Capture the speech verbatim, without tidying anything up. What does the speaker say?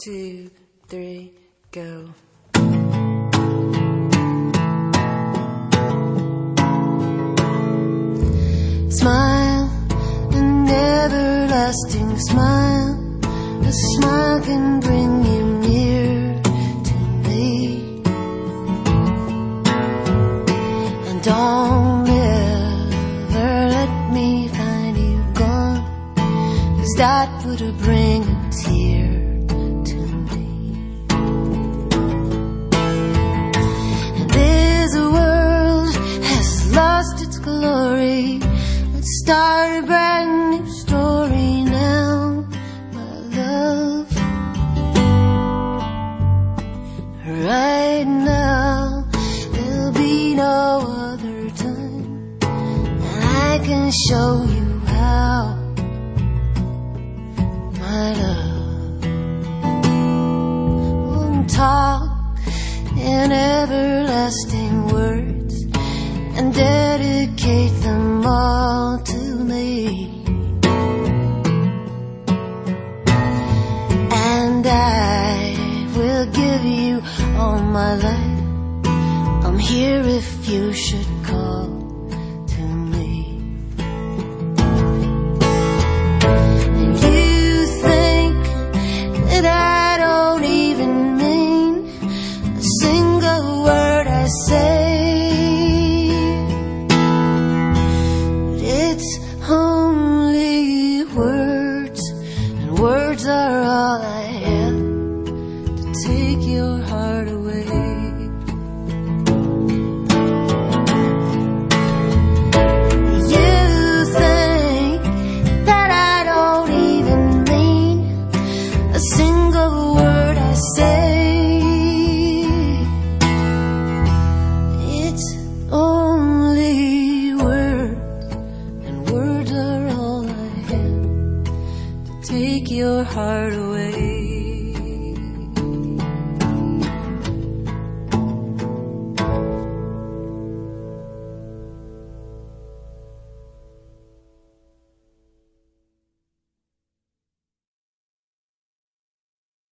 two, three, go. Smile, an everlasting smile. A smile can bring you near to me. And don't ever let me find you gone, 'cause that would bring a tear to me. And this world has lost its glory. Let's start a brand new story now, my love. Right now, there'll be no other time, and I can show you how, my love. We'll talk in everlasting words and dedicate them all to me. And I will give you all my life. I'm here if you should call to me. And you think that I don't even mean a single word I say. Only words, and words are all I have to take your heart away. You think that I don't even mean a single word I say. It's only words, words are all I have to take your heart away.